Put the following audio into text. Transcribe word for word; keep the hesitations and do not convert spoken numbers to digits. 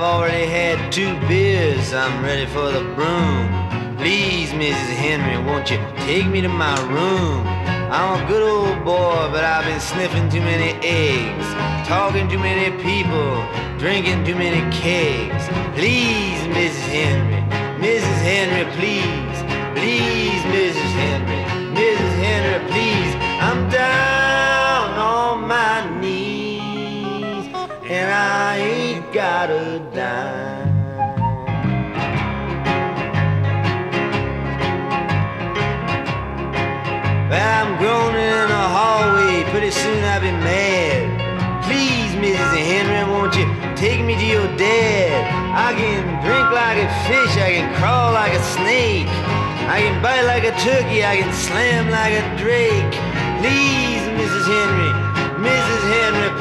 already had two beers, I'm ready for the broom. Please, Missus Henry, won't you take me to my room? I'm a good old boy, but I've been sniffing too many eggs, talking too many people, drinking too many kegs. Please, Missus Henry, Missus Henry, please, please, Missus Henry, Missus Henry, please. I'm down on my knees, and I ain't got a dime. I'm groaning in the hallway, pretty soon I'll be mad. Please, Missus Henry, won't you take me to your dad? I can drink like a fish, I can crawl like a snake, I can bite like a turkey, I can slam like a drake. Please, Missus Henry, Missus Henry,